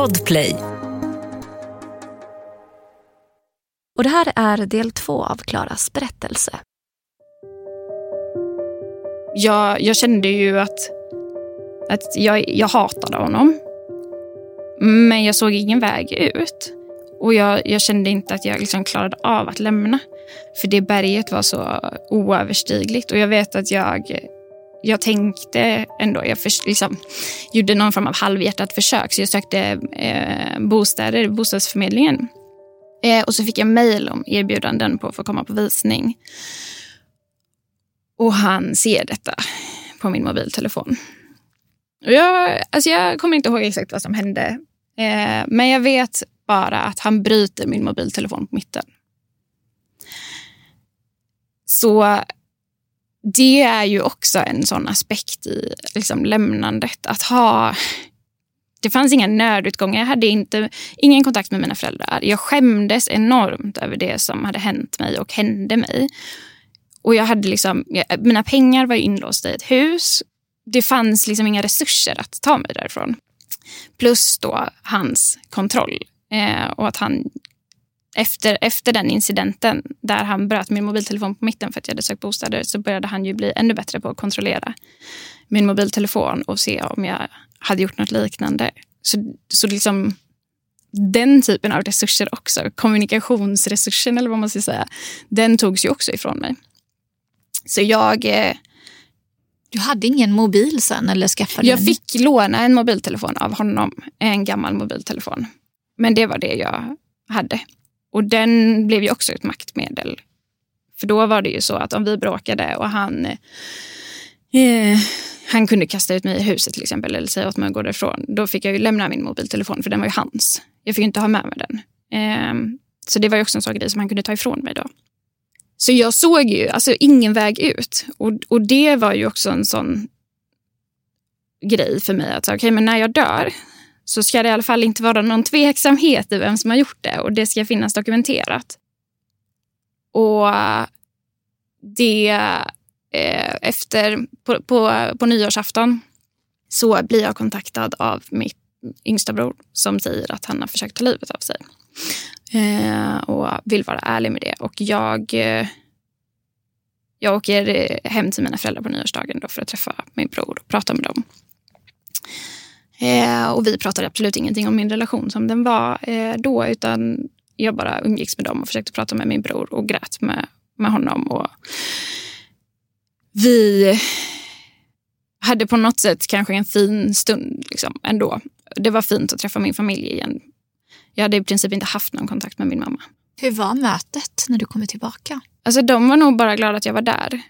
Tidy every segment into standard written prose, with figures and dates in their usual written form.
Podplay. Och det här är del 2 av Klaras berättelse. Jag kände ju att jag hatade honom. Men jag såg ingen väg ut. Och jag kände inte att jag liksom klarade av att lämna. För det berget var så oöverstigligt. Och jag vet att jag tänkte ändå, jag gjorde någon form av halvhjärtat försök. Så jag sökte bostadsförmedlingen. Och så fick jag mejl om erbjudanden på att få komma på visning. Och han ser detta på min mobiltelefon. Och jag kommer inte ihåg exakt vad som hände. Men jag vet bara att han bryter min mobiltelefon på mitten. Så det är ju också en sån aspekt i liksom lämnandet. Det fanns inga nödutgångar. Jag hade ingen kontakt med mina föräldrar. Jag skämdes enormt över det som hade hänt mig och hände mig. Och jag hade mina pengar var inlåsta i ett hus. Det fanns liksom inga resurser att ta mig därifrån. Plus då hans kontroll. Och att han efter den incidenten där han bröt min mobiltelefon på mitten för att jag hade sökt bostäder, så började han ju bli ännu bättre på att kontrollera min mobiltelefon och se om jag hade gjort något liknande. Så liksom den typen av resurser också, kommunikationsresursen eller vad man ska säga, den togs ju också ifrån mig. Så Du hade ingen mobil sen eller skaffade jag fick låna en mobiltelefon av honom, en gammal mobiltelefon. Men det var det jag hade. Och den blev ju också ett maktmedel. För då var det ju så att om vi bråkade och han kunde kasta ut mig i huset till exempel eller säga åt mig att gå därifrån, då fick jag ju lämna min mobiltelefon för den var ju hans. Jag fick inte ha med mig den. Så det var ju också en sån grej som han kunde ta ifrån mig då. Så jag såg ju ingen väg ut. Och det var ju också en sån grej för mig att okej, men när jag dör så ska det i alla fall inte vara någon tveksamhet i vem som har gjort det. Och det ska finnas dokumenterat. Och det på nyårsafton så blir jag kontaktad av mitt yngsta bror som säger att han har försökt ta livet av sig. Och vill vara ärlig med det. Och jag åker hem till mina föräldrar på nyårsdagen då för att träffa min bror och prata med dem. Och vi pratade absolut ingenting om min relation som den var då, utan jag bara umgicks med dem och försökte prata med min bror och grät med honom. Och vi hade på något sätt kanske en fin stund liksom, ändå. Det var fint att träffa min familj igen. Jag hade i princip inte haft någon kontakt med min mamma. Hur var mötet när du kom tillbaka? De var nog bara glada att jag var där.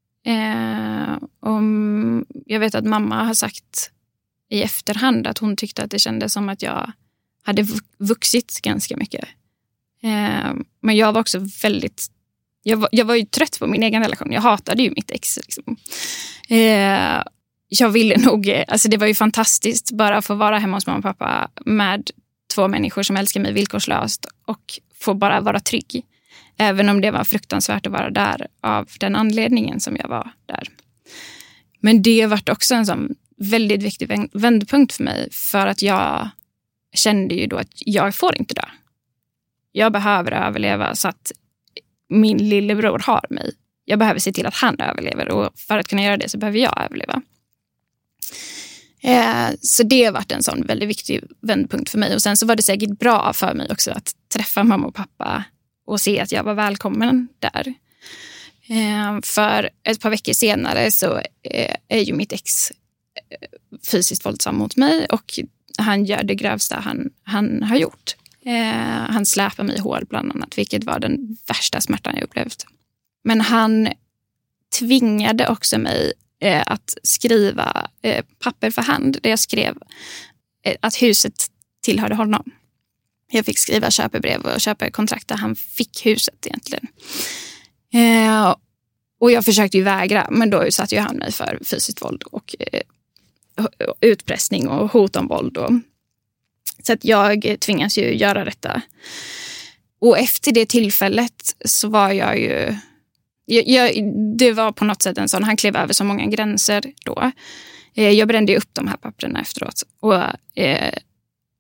Jag vet att mamma har sagt i efterhand att hon tyckte att det kändes som att jag hade vuxit ganska mycket. Men jag var också väldigt... Jag var ju trött på min egen relation. Jag hatade ju mitt ex. Liksom. Jag ville nog... det var ju fantastiskt bara att få vara hemma hos mamma och pappa med 2 människor som älskar mig villkorslöst och få bara vara trygg. Även om det var fruktansvärt att vara där av den anledningen som jag var där. Men det var också en sån väldigt viktig vändpunkt för mig. För att jag kände ju då att jag får inte dö. Jag behöver överleva så att min lillebror har mig. Jag behöver se till att han överlever. Och för att kunna göra det så behöver jag överleva. Så det har varit en sån väldigt viktig vändpunkt för mig. Och sen så var det säkert bra för mig också att träffa mamma och pappa och se att jag var välkommen där. För ett par veckor senare så är ju mitt ex fysiskt våldsam mot mig och han gör det grövsta han har gjort. Han släpar mig i hår bland annat, vilket var den värsta smärtan jag upplevt. Men han tvingade också mig att skriva papper för hand där jag skrev att huset tillhörde honom. Jag fick skriva köpebrev och köpekontrakt där han fick huset egentligen. Och jag försökte ju vägra, men då satt ju han mig för fysiskt våld och utpressning och hot om våld. Så att jag tvingas ju göra detta. Och efter det tillfället så var jag ju... det var på något sätt en sån... Han klev över så många gränser då. Jag brände upp de här papperna efteråt. Och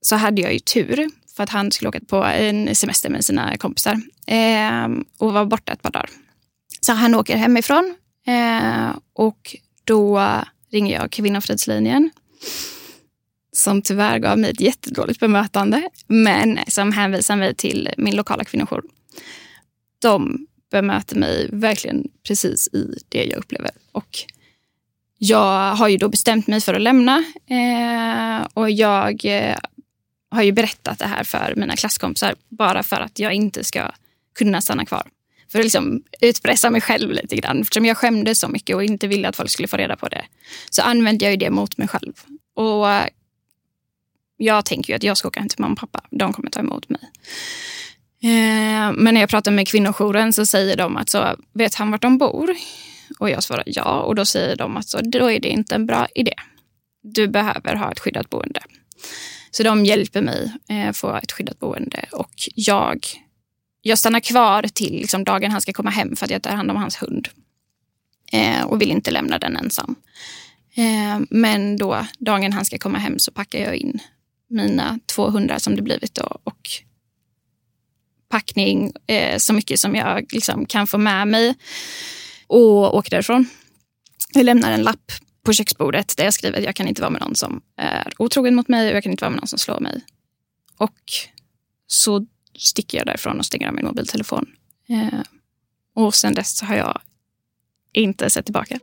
så hade jag ju tur för att han skulle åka på en semester med sina kompisar och var borta ett par dagar. Så han åker hemifrån och då ringer jag Kvinnofridslinjen som tyvärr gav mig ett jättedåligt bemötande men som hänvisar mig till min lokala kvinnojour. De bemöter mig verkligen precis i det jag upplever. Och jag har ju då bestämt mig för att lämna och jag har ju berättat det här för mina klasskompisar bara för att jag inte ska kunna stanna kvar. För att liksom utpressa mig själv lite grann. Eftersom jag skämdes så mycket och inte ville att folk skulle få reda på det. Så använde jag ju det mot mig själv. Och jag tänker ju att jag ska åka hem till mamma och pappa. De kommer ta emot mig. Men när jag pratar med kvinnojouren så säger de att så, vet han vart de bor? Och jag svarar ja. Och då säger de att så, då är det inte en bra idé. Du behöver ha ett skyddat boende. Så de hjälper mig få ett skyddat boende. Och jag stannar kvar till liksom dagen han ska komma hem för att jag tar hand om hans hund. Och vill inte lämna den ensam. Men då dagen han ska komma hem så packar jag in mina 2 hundar som det blivit då. Och packning så mycket som jag liksom kan få med mig. Och åker därifrån. Jag lämnar en lapp på köksbordet där jag skriver att jag kan inte vara med någon som är otrogen mot mig och jag kan inte vara med någon som slår mig. Och så sticker jag därifrån och stänger av min mobiltelefon. Och sen dess har jag inte sett tillbaka.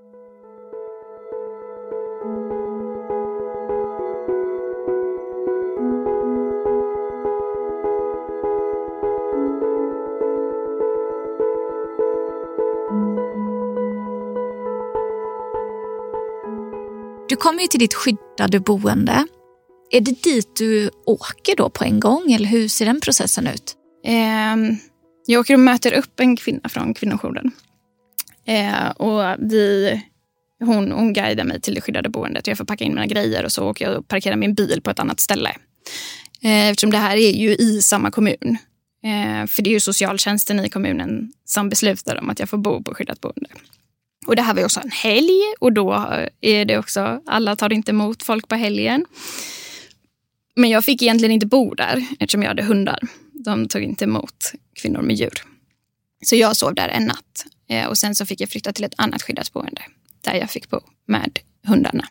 Du kommer ju till ditt skyddade boende. Är det dit du åker då på en gång eller hur ser den processen ut? Jag åker och möter upp en kvinna från kvinnojouren. Och hon guidar mig till det skyddade boendet. Jag får packa in mina grejer och så åker jag och parkerar min bil på ett annat ställe. Eftersom det här är ju i samma kommun. För det är ju socialtjänsten i kommunen som beslutar om att jag får bo på skyddat boende. Och det här var ju också en helg och då är det också, alla tar inte emot folk på helgen. Men jag fick egentligen inte bo där eftersom jag hade hundar. De tog inte emot kvinnor med djur. Så jag sov där en natt och sen så fick jag flytta till ett annat skyddat boende där jag fick bo med hundarna.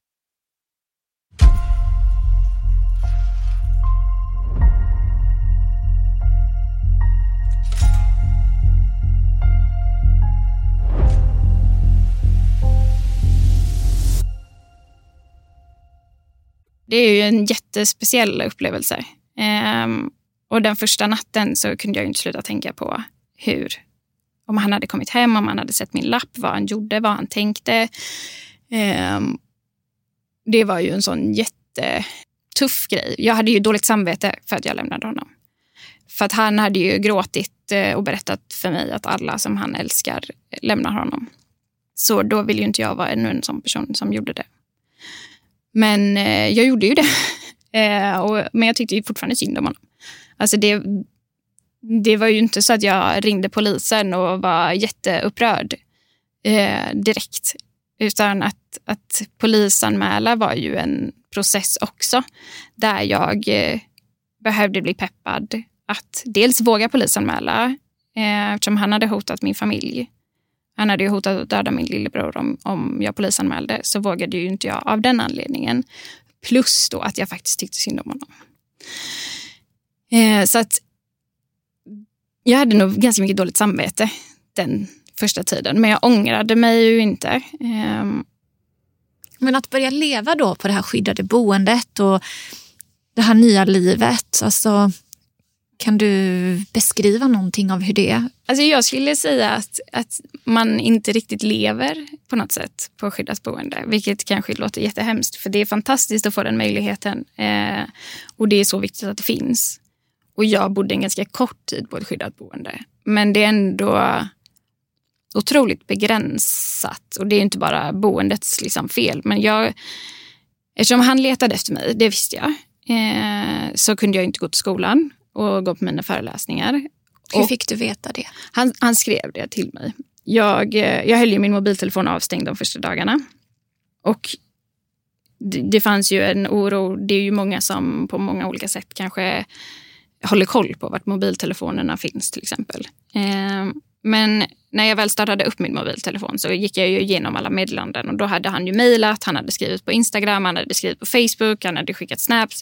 Det är ju en jättespeciell upplevelse. Och den första natten så kunde jag ju inte sluta tänka på om han hade kommit hem, om han hade sett min lapp, vad han gjorde, vad han tänkte. Det var ju en sån jättetuff grej. Jag hade ju dåligt samvete för att jag lämnade honom. För att han hade ju gråtit och berättat för mig att alla som han älskar lämnar honom. Så då vill ju inte jag vara ännu en sån person som gjorde det. Men jag gjorde ju det. Men jag tyckte ju fortfarande synd om honom. Alltså det var ju inte så att jag ringde polisen och var jätteupprörd direkt. Utan att polisanmäla var ju en process också. Där jag behövde bli peppad att dels våga polisanmäla. Eftersom han hade hotat min familj. Han hade ju hotat att döda min lillebror om jag polisanmälde. Så vågade ju inte jag av den anledningen. Plus då att jag faktiskt tyckte synd om honom. Så att jag hade nog ganska mycket dåligt samvete den första tiden. Men jag ångrade mig ju inte. Men att börja leva då på det här skyddade boendet och det här nya livet. Alltså, kan du beskriva någonting av hur det är? Alltså jag skulle säga att man inte riktigt lever på något sätt på skyddat boende. Vilket kanske låter jättehemskt. För det är fantastiskt att få den möjligheten. Och det är så viktigt att det finns. Och jag bodde en ganska kort tid på ett skyddat boende. Men det är ändå otroligt begränsat. Och det är inte bara boendets liksom fel. Men eftersom han letade efter mig, det visste jag. Så kunde jag inte gå till skolan och gå på mina föreläsningar. Hur fick du veta det? Han skrev det till mig. Jag höll ju min mobiltelefon avstängd de första dagarna. Och det fanns ju en oro. Det är ju många som på många olika sätt kanske håller koll på vart mobiltelefonerna finns till exempel. Men när jag väl startade upp min mobiltelefon så gick jag ju igenom alla meddelanden och då hade han ju mejlat, han hade skrivit på Instagram, han hade skrivit på Facebook, han hade skickat snaps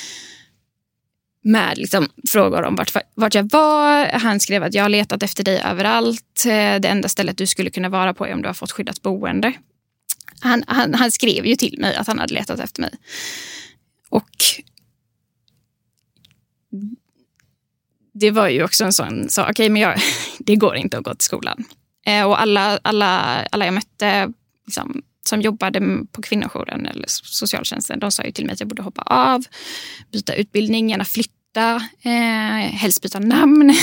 med liksom frågor om vart jag var. Han skrev att jag har letat efter dig överallt. Det enda stället du skulle kunna vara på är om du har fått skyddat boende. Han skrev ju till mig att han hade letat efter mig. Och det var ju också en sån sak. Okej, men det går inte att gå till skolan. Och alla jag mötte liksom, som jobbade på kvinnojouren eller socialtjänsten, de sa ju till mig att jag borde hoppa av, byta utbildning, gärna flytta, helst byta namn.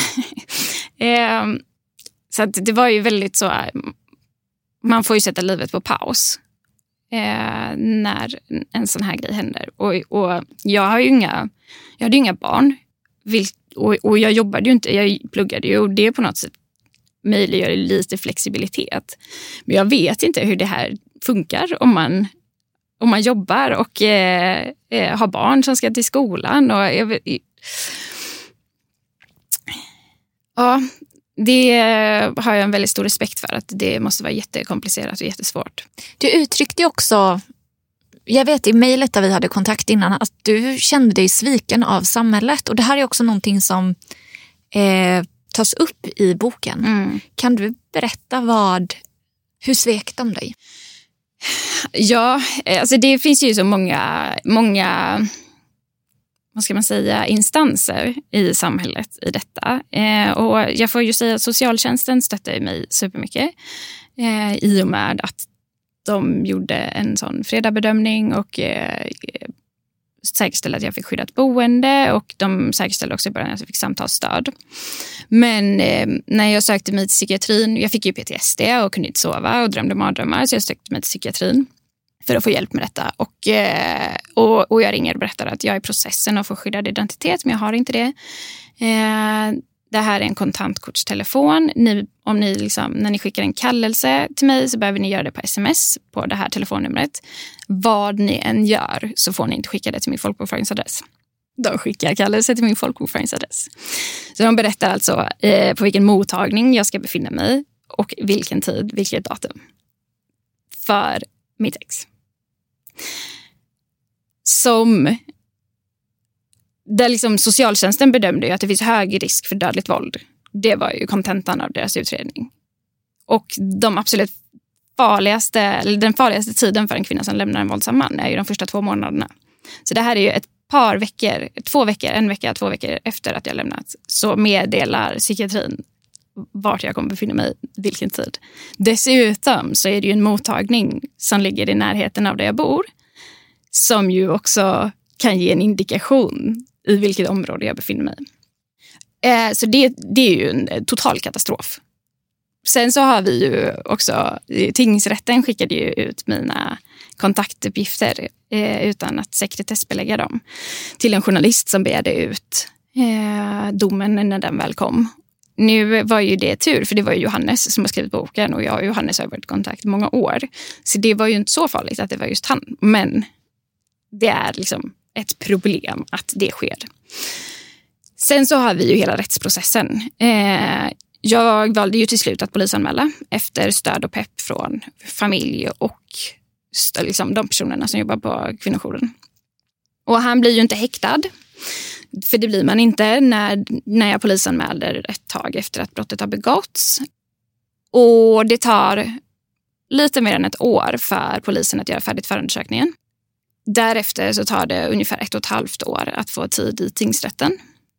Så att det var ju väldigt så, man får ju sätta livet på paus när en sån här grej händer. Och jag hade ju inga barn, och jag jobbade ju inte, jag pluggade ju, och det på något sätt möjliggör lite flexibilitet. Men jag vet inte hur det här funkar om man jobbar och har barn som ska till skolan. Och det har jag en väldigt stor respekt för, att det måste vara jättekomplicerat och jättesvårt. Du uttryckte också, jag vet i mejlet där vi hade kontakt innan, att du kände dig sviken av samhället. Och det här är också någonting som tas upp i boken. Kan du berätta hur svek de dig? Ja, alltså det finns ju så många vad ska man säga, instanser i samhället i detta. Och jag får ju säga att socialtjänsten stöttar mig supermycket i och med att de gjorde en sån fredagbedömning och säkerställde att jag fick skyddat boende, och de säkerställde också i början att jag fick samtalsstöd. Men när jag sökte mig till psykiatrin, jag fick ju PTSD och kunde inte sova och drömde mardrömmar, så jag sökte mig till psykiatrin för att få hjälp med detta. Och jag ringer och berättar att jag är i processen att få skyddad identitet, men jag har inte det. Det här är en kontantkortstelefon. När ni skickar en kallelse till mig så behöver ni göra det på sms på det här telefonnumret. Vad ni än gör så får ni inte skicka det till min folkbokföringsadress. De skickar kallelse till min folkbokföringsadress. Så de berättar alltså på vilken mottagning jag ska befinna mig och vilken tid, vilket datum för mitt ex. Där liksom socialtjänsten bedömde ju att det finns hög risk för dödligt våld. Det var ju kontentan av deras utredning. Och den farligaste tiden för en kvinna som lämnar en våldsam man är ju de första 2 månaderna. Så det här är ju ett par veckor, 2 veckor, 2 veckor efter att jag lämnat, så meddelar psykiatrin vart jag kommer befinna mig, vilken tid. Dessutom så är det ju en mottagning som ligger i närheten av där jag bor, som ju också kan ge en indikation i vilket område jag befinner mig. Så det är ju en total katastrof. Sen så har vi ju också, tingsrätten skickade ju ut mina kontaktuppgifter utan att sekretessbelägga dem till en journalist som begärde ut domen när den väl kom. Nu var ju det tur, för det var ju Johannes som har skrivit boken, och jag och Johannes har varit i kontakt i många år. Så det var ju inte så farligt att det var just han. Men det är liksom ett problem att det sker. Sen så har vi ju hela rättsprocessen. Jag valde ju till slut att polisanmäla efter stöd och pepp från familj och liksom de personerna som jobbar på kvinnojouren. Och han blir ju inte häktad, för det blir man inte när jag polisanmäler ett tag efter att brottet har begåtts. Och det tar lite mer än 1 år för polisen att göra färdigt förundersökningen. Därefter så tar det ungefär 1,5 år att få tid i tingsrätten.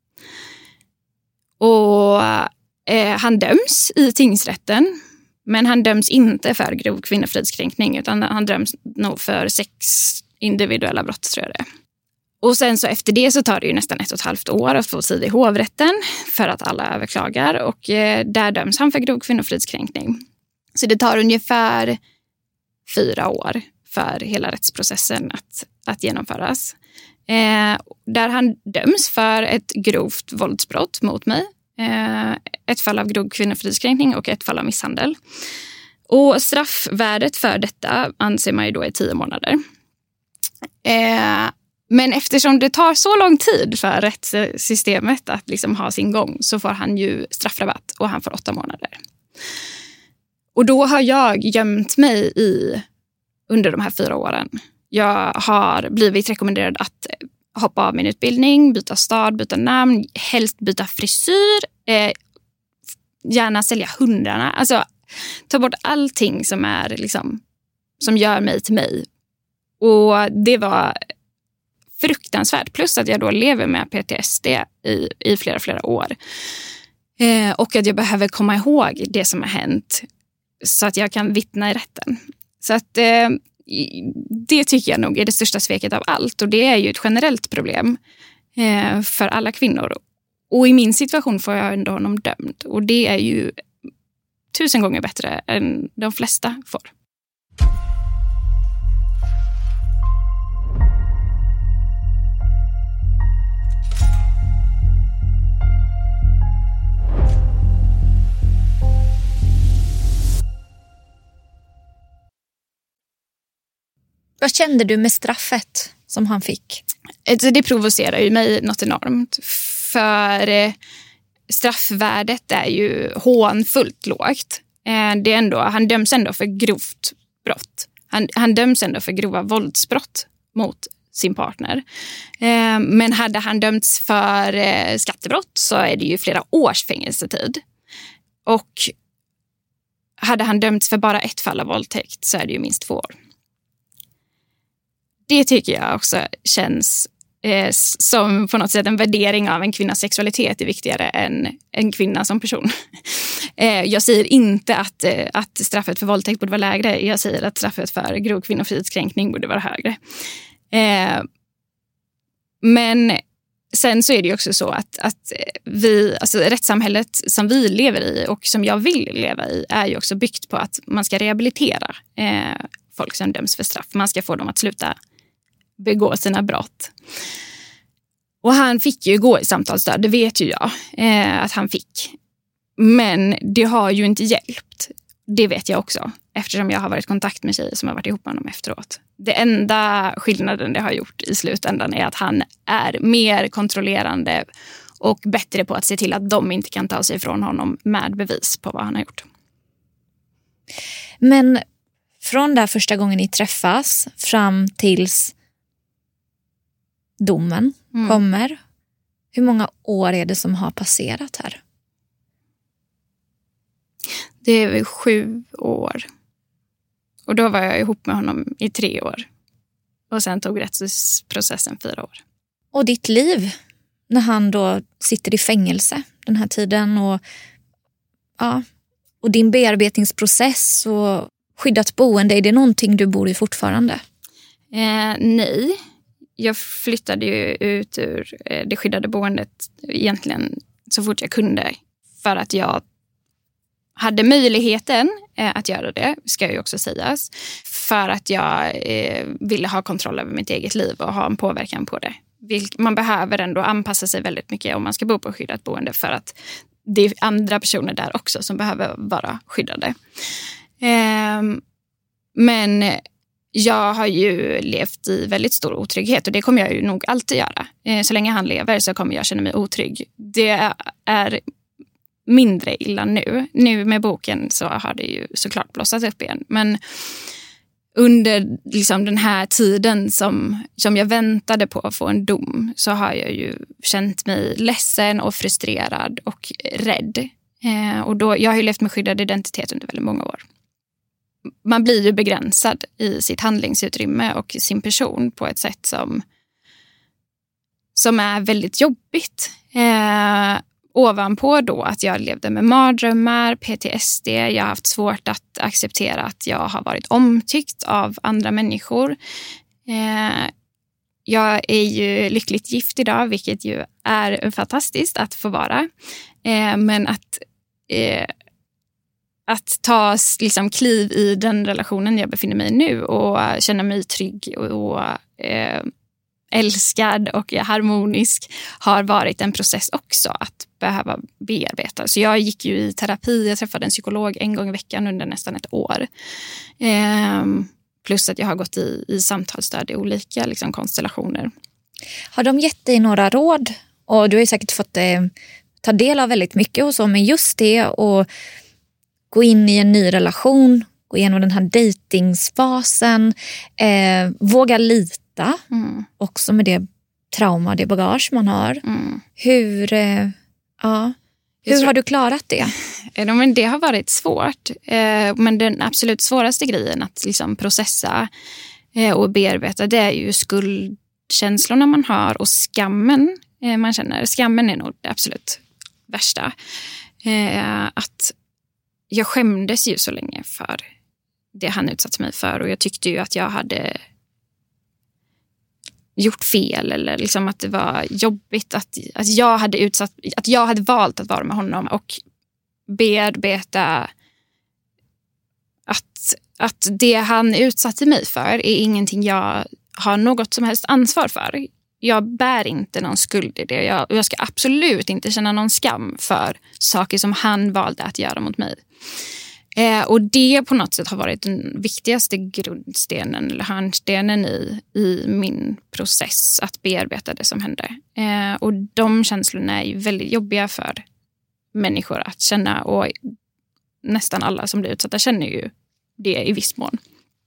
Och han döms i tingsrätten, men han döms inte för grov kvinnofridskränkning, utan han döms nog för 6 individuella brott, tror jag det. Och sen så efter det så tar det ju nästan 1,5 år att få tid i hovrätten för att alla överklagar, och där döms han för grov kvinnofridskränkning. Så det tar ungefär 4 år för hela rättsprocessen att genomföras. Där han döms för ett grovt våldsbrott mot mig. Ett fall av grov kvinnofridskränkning och ett fall av misshandel. Och straffvärdet för detta anser man ju då är 10 månader. Men eftersom det tar så lång tid för rättssystemet att liksom ha sin gång, så får han ju straffrabatt och han får 8 månader. Och då har jag gömt mig under de här 4 åren. Jag har blivit rekommenderad att hoppa av min utbildning, byta stad, byta namn, helst byta frisyr, gärna sälja hundarna. Alltså ta bort allting som är liksom, som gör mig till mig. Och det var fruktansvärt. Plus att jag då lever med PTSD i flera år. Och att jag behöver komma ihåg det som har hänt så att jag kan vittna i rätten. Så att det tycker jag nog är det största sveket av allt. Och det är ju ett generellt problem för alla kvinnor. Och i min situation får jag ändå honom dömd. Och det är ju 1000 gånger bättre än de flesta får. Vad kände du med straffet som han fick? Det provocerar ju mig något enormt. För straffvärdet är ju hånfullt lågt. Det är ändå, han döms ändå för grovt brott. Han döms ändå för grova våldsbrott mot sin partner. Men hade han dömts för skattebrott så är det ju flera års fängelsetid. Och hade han dömts för bara ett fall av våldtäkt så är det ju minst 2 år. Det tycker jag också känns som på något sätt en värdering av en kvinnas sexualitet är viktigare än en kvinna som person. Jag säger inte att straffet för våldtäkt borde vara lägre. Jag säger att straffet för grov kvinnofridskränkning borde vara högre. Men sen så är det ju också så att vi, alltså rättssamhället som vi lever i och som jag vill leva i är ju också byggt på att man ska rehabilitera folk som döms för straff. Man ska få dem att sluta begå sina brott. Och han fick ju gå i samtalsstöd, det vet ju jag att han fick. Men det har ju inte hjälpt. Det vet jag också, eftersom jag har varit i kontakt med tjejer som har varit ihop med honom efteråt. Det enda skillnaden det har gjort i slutändan är att han är mer kontrollerande och bättre på att se till att de inte kan ta sig ifrån honom med bevis på vad han har gjort. Men från där första gången ni träffas fram tills domen kommer, hur många år är det som har passerat här? Det är 7 år. Och då var jag ihop med honom i 3 år. Och sen tog rättsprocessen 4 år. Och ditt liv när han då sitter i fängelse den här tiden och din bearbetningsprocess och skyddat boende, är det någonting du bor i fortfarande? Nej. Jag flyttade ju ut ur det skyddade boendet egentligen så fort jag kunde. För att jag hade möjligheten att göra det, ska ju också sägas. För att jag ville ha kontroll över mitt eget liv och ha en påverkan på det. Man behöver ändå anpassa sig väldigt mycket om man ska bo på skyddat boende. För att det är andra personer där också som behöver vara skyddade. Men jag har ju levt i väldigt stor otrygghet och det kommer jag ju nog alltid göra. Så länge han lever så kommer jag känna mig otrygg. Det är mindre illa nu. Nu med boken så har det ju såklart blossat upp igen. Men under liksom den här tiden som jag väntade på att få en dom så har jag ju känt mig ledsen och frustrerad och rädd. Och då, jag har ju levt med skyddad identitet under väldigt många år. Man blir ju begränsad i sitt handlingsutrymme och sin person på ett sätt som är väldigt jobbigt. Ovanpå då att jag levde med mardrömmar, PTSD. Jag har haft svårt att acceptera att jag har varit omtyckt av andra människor. Jag är ju lyckligt gift idag, vilket ju är fantastiskt att få vara. Men att ta liksom kliv i den relationen jag befinner mig i nu och känna mig trygg och älskad och harmonisk har varit en process också att behöva bearbeta. Så jag gick ju i terapi, jag träffade en psykolog 1 gång i veckan under nästan 1 år. Plus att jag har gått i samtalsstöd i olika liksom, konstellationer. Har de gett dig några råd? Och du har ju säkert fått ta del av väldigt mycket och så, men just det och gå in i en ny relation, gå igenom den här dejtingsfasen, våga lita också med det trauma, det bagage man har. Hur har du klarat det? Men det har varit svårt, men den absolut svåraste grejen att liksom processa och bearbeta, det är ju skuldkänslorna man har och skammen man känner. Skammen är nog det absolut värsta. Att jag skämdes ju så länge för det han utsatt mig för, och jag tyckte ju att jag hade gjort fel, eller liksom att det var jobbigt att jag hade valt att vara med honom, och bearbeta att det han utsatte mig för är ingenting jag har något som helst ansvar för. Jag bär inte någon skuld i det. Jag ska absolut inte känna någon skam för saker som han valde att göra mot mig. Och det på något sätt har varit den viktigaste grundstenen eller hörnstenen i min process att bearbeta det som hände. Och de känslorna är ju väldigt jobbiga för människor att känna, och nästan alla som blir utsatta känner ju det i viss mån.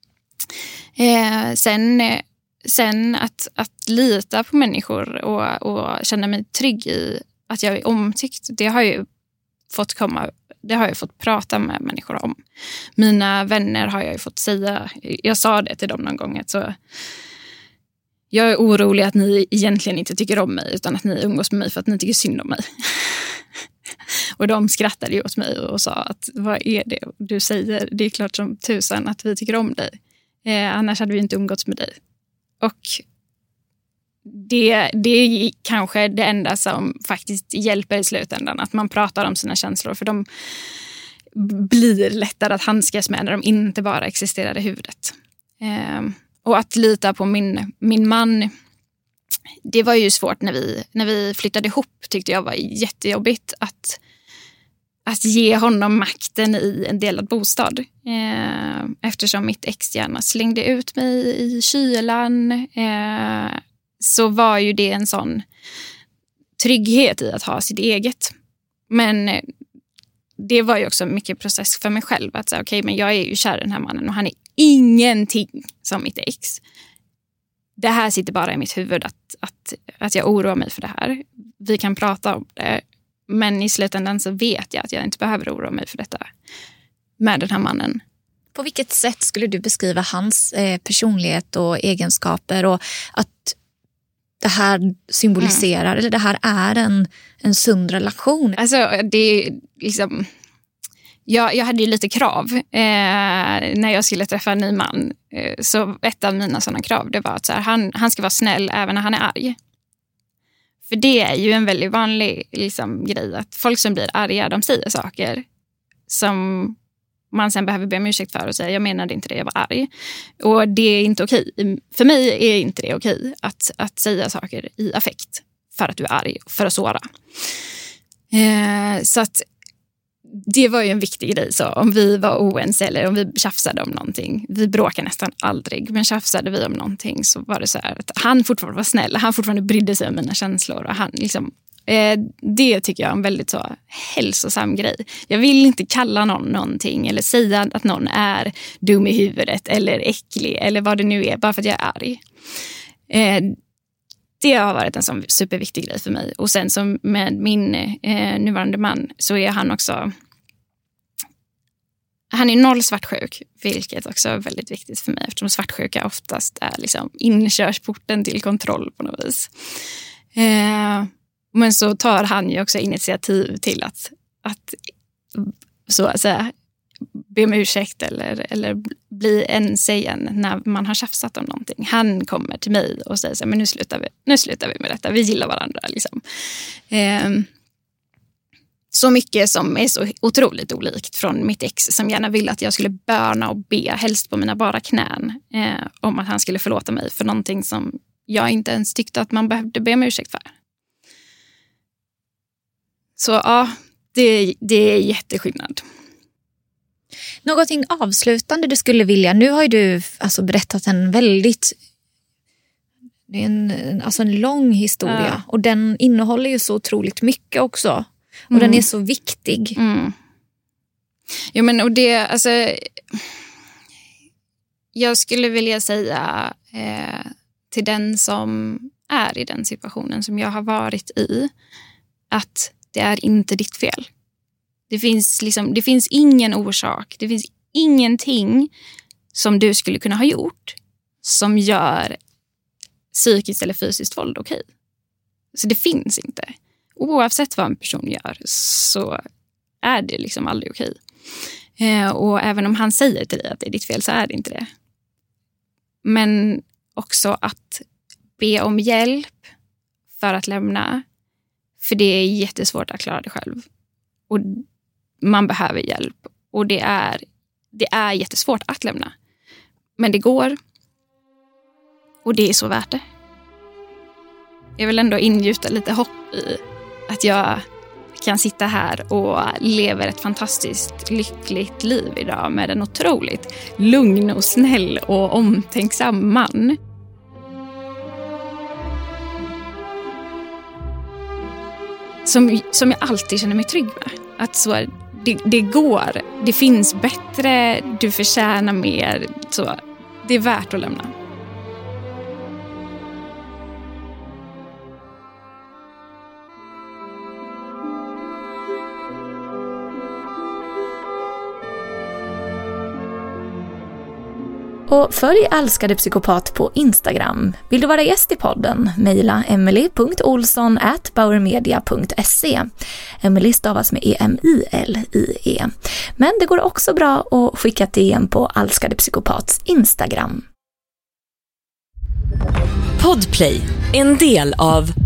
Sen att lita på människor och känna mig trygg i att jag är omtyckt, det har jag fått prata med människor om. Mina vänner har jag ju fått säga, jag sa det till dem någon gång, att så, jag är orolig att ni egentligen inte tycker om mig, utan att ni umgås med mig för att ni tycker synd om mig. Och de skrattade ju åt mig och sa att vad är det du säger? Det är klart som tusan att vi tycker om dig. Annars hade vi inte umgåtts med dig. Och det är kanske det enda som faktiskt hjälper i slutändan. Att man pratar om sina känslor, för de blir lättare att handskas med när de inte bara existerar i huvudet. Och att lita på min man, det var ju svårt när vi flyttade ihop, tyckte jag var jättejobbigt att ge honom makten i en delad bostad. Eftersom mitt ex gärna slängde ut mig i kylan, så var ju det en sån trygghet i att ha sitt eget. Men det var ju också mycket process för mig själv. Att säga, okej, men jag är ju kär i den här mannen och han är ingenting som mitt ex. Det här sitter bara i mitt huvud att jag oroar mig för det här. Vi kan prata om det. Men i slutändan så vet jag att jag inte behöver oroa mig för detta med den här mannen. På vilket sätt skulle du beskriva hans personlighet och egenskaper, och att det här symboliserar eller det här är en sund relation? Alltså det är liksom, jag hade ju lite krav när jag skulle träffa en ny man. Så ett av mina sådana krav, det var att så här, han ska vara snäll även när han är arg. För det är ju en väldigt vanlig liksom, grej att folk som blir arga, de säger saker som man sen behöver be om ursäkt för och säga, jag menade inte det, jag var arg. Och det är inte okej. För mig är inte det okej att säga saker i affekt för att du är arg, för att såra. Så att det var ju en viktig grej. Så om vi var oense eller om vi tjafsade om någonting, vi bråkar nästan aldrig, men tjafsade vi om någonting så var det så här att han fortfarande var snäll, han fortfarande brydde sig om mina känslor, och han liksom, det tycker jag är en väldigt så hälsosam grej. Jag vill inte kalla någon någonting eller säga att någon är dum i huvudet eller äcklig eller vad det nu är bara för att jag är arg. Det har varit en sån superviktig grej för mig. Och sen som med min nuvarande man så är han också, han är 0 svartsjuk, vilket också är väldigt viktigt för mig eftersom svartsjuka oftast är liksom inkörsporten till kontroll på något vis. Men så tar han ju också initiativ till att så att säga be om ursäkt eller bli ense igen när man har tjafsat om någonting. Han kommer till mig och säger så här, men nu slutar vi med detta. Vi gillar varandra liksom. Så mycket som är så otroligt olikt från mitt ex som gärna ville att jag skulle böna och be, helst på mina bara knän, om att han skulle förlåta mig för någonting som jag inte ens tyckte att man behövde be om ursäkt för. Så ja, det är jätteskillnad. Någonting avslutande du skulle vilja? Nu har ju du alltså berättat en väldigt... Det är en lång historia. Och den innehåller ju så otroligt mycket också. Och den är så viktig. Jo, men och det, alltså... Jag skulle vilja säga till den som är i den situationen som jag har varit i, att det är inte ditt fel. Det finns ingen orsak, det finns ingenting som du skulle kunna ha gjort som gör psykiskt eller fysiskt våld okej. Så det finns inte. Oavsett vad en person gör så är det liksom aldrig okej. Och även om han säger till dig att det är ditt fel så är det inte det. Men också att be om hjälp för att lämna. För det är jättesvårt att klara det själv. Och man behöver hjälp. Och det är jättesvårt att lämna. Men det går. Och det är så värt det. Jag vill ändå ingjuta lite hopp i att jag kan sitta här och lever ett fantastiskt lyckligt liv idag med en otroligt lugn och snäll och omtänksam man. Som jag alltid känner mig trygg med. Att så, det går, det finns bättre, du förtjänar mer. Så, det är värt att lämna. Och följ Älskade Psykopat på Instagram. Vill du vara gäst i podden? Mejla emily.olsson@bauermedia.se. Emily stavas med EMILIE. Men det går också bra att skicka ett DM på Älskade Psykopats Instagram. Podplay, en del av